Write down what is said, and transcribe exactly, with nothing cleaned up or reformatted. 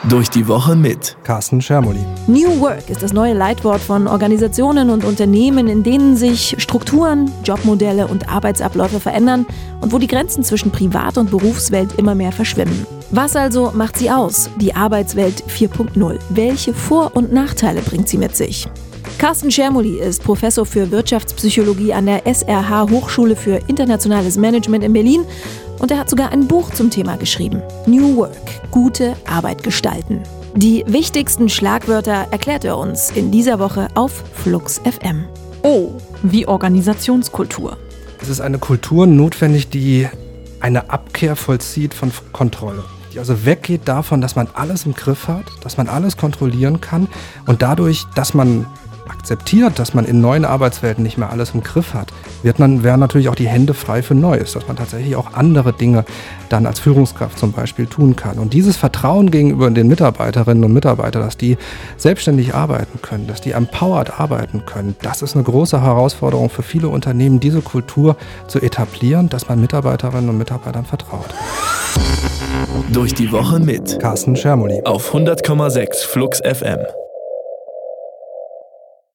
Durch die Woche mit Carsten Schermoli. New Work ist das neue Leitwort von Organisationen und Unternehmen, in denen sich Strukturen, Jobmodelle und Arbeitsabläufe verändern und wo die Grenzen zwischen Privat- und Berufswelt immer mehr verschwimmen. Was also macht sie aus, die Arbeitswelt vier Punkt null? Welche Vor- und Nachteile bringt sie mit sich? Carsten Schermoli ist Professor für Wirtschaftspsychologie an der S R H Hochschule für internationales Management in Berlin und er hat sogar ein Buch zum Thema geschrieben. New Work – Gute Arbeit gestalten. Die wichtigsten Schlagwörter erklärt er uns in dieser Woche auf Flux F M. O wie Organisationskultur. Es ist eine Kultur notwendig, die eine Abkehr vollzieht von Kontrolle. Die also weggeht davon, dass man alles im Griff hat, dass man alles kontrollieren kann und dadurch, dass man akzeptiert, dass man in neuen Arbeitswelten nicht mehr alles im Griff hat, wird man, werden natürlich auch die Hände frei für Neues, dass man tatsächlich auch andere Dinge dann als Führungskraft zum Beispiel tun kann. Und dieses Vertrauen gegenüber den Mitarbeiterinnen und Mitarbeitern, dass die selbstständig arbeiten können, dass die empowered arbeiten können, das ist eine große Herausforderung für viele Unternehmen, diese Kultur zu etablieren, dass man Mitarbeiterinnen und Mitarbeitern vertraut. Durch die Woche mit Carsten Schermoli auf hundert Komma sechs Flux F M.